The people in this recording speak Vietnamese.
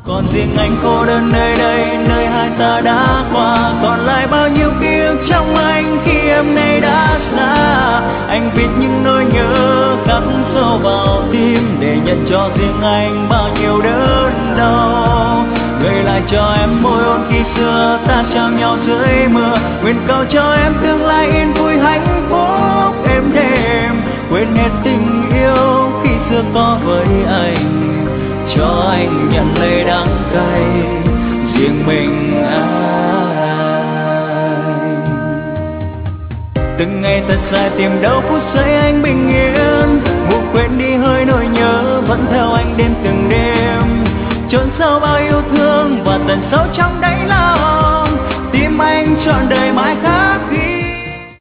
Còn riêng anh cô đơn nơi đây, nơi hai ta đã qua. Còn lại bao nhiêu ký ức trong anh khi em nay đã xa. Anh viết những nỗi nhớ khắc sâu vào tim, để nhận cho riêng anh bao nhiêu đớn đau. Gửi lại cho em môi hôn khi xưa ta trao nhau dưới mưa. Nguyện cầu cho em tương lai yên vui hạnh phúc êm đềm. Quên hết tình yêu khi xưa có với anh, cho anh nhận lấy đắng cay riêng mình anh. Từng ngày thật dài tìm đâu phút giây anh bình yên, ngủ quên đi hơi nỗi nhớ vẫn theo